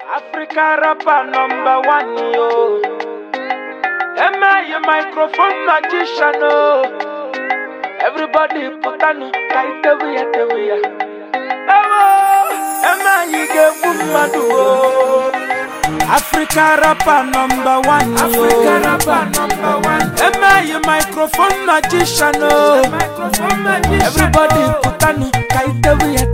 Africa rapper #1, yo. Am I a microphone magician, oh? Everybody put on kaitewiya. Am I a woman, oh? Africa rapper #1, Africa rapper #1. Am I a microphone magician, oh? Everybody put on kaitewiya.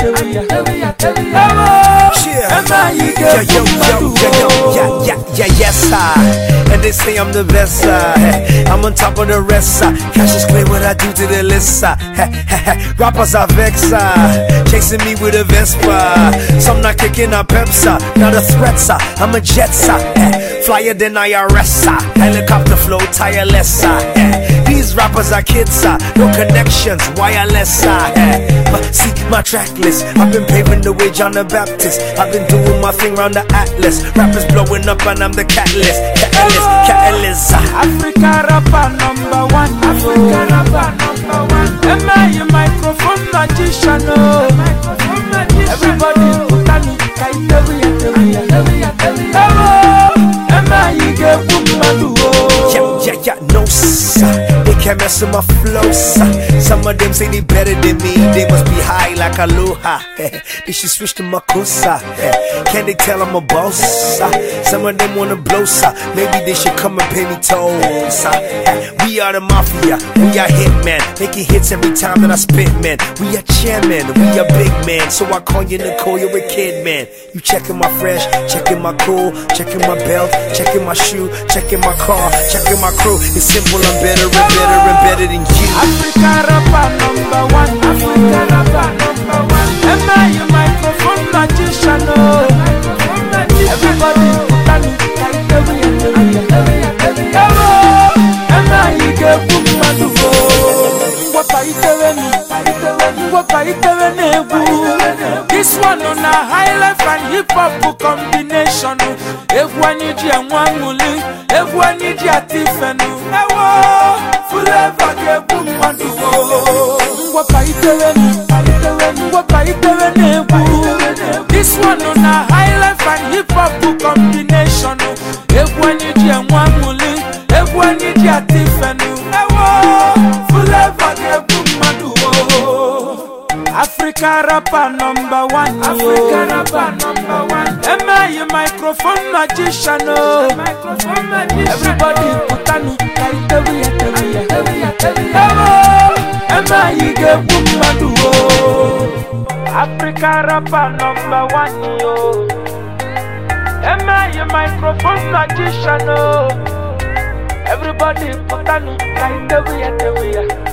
Yes, sir. And they say I'm the best, I'm on top of the rest, Cash is clear what I do to the list, Rappers are vexed, chasing me with a Vespa. Some not kicking a Pepsa, not a threat, I'm a jet, flyer than IRS, helicopter flow tireless, These rappers are kids, no connections, wireless, See my track list, I've been paving the way, John the Baptist. I've been doing my thing round the Atlas. Rappers blowing up and I'm the catalyst. Africa rapper #1, Africa rapper #1. Am I a microphone magician, oh? Everybody put on kaitewiya. Am I a woman, oh? Yeah, no sir. They can't mess with my flow, sir. Some of them say they better than me. They must be high like Aloha. They should switch to Makosa. Can they tell I'm a boss? Some of them wanna blow, sir. Maybe they should come and pay me tolls. We are the mafia, we are hitmen, making hits every time that I spit, man. We are chairman, we are big man. So I call you Nicole, you're a kid, man. You checking my fresh, checking my cool, checking my belt, checking my shoe, checking my car, checking my crew. It's simple, I'm better and better and better than you. Africa rapper #1, Africa rapper #1. Am I a microphone magician, oh? Everybody put on kaitewiya. Am I a woman, oh? This one on a high life and hip hop combination. Everyone needs you and one muli. Everyone needs you a Tiffany. Forever get woman, oh. This one on a high life and hip hop combination. Everyone needs you and one muli. Everyone needs you a Tiffany. Forever get woman, oh. Africa rapper #1, Africa rapper #1. Am I a microphone magician, oh? Everybody put on kaitewiya. Am I a woman, oh? Africa rapper #1, yo. Am I a microphone magician, oh? Everybody put on kaitewiya.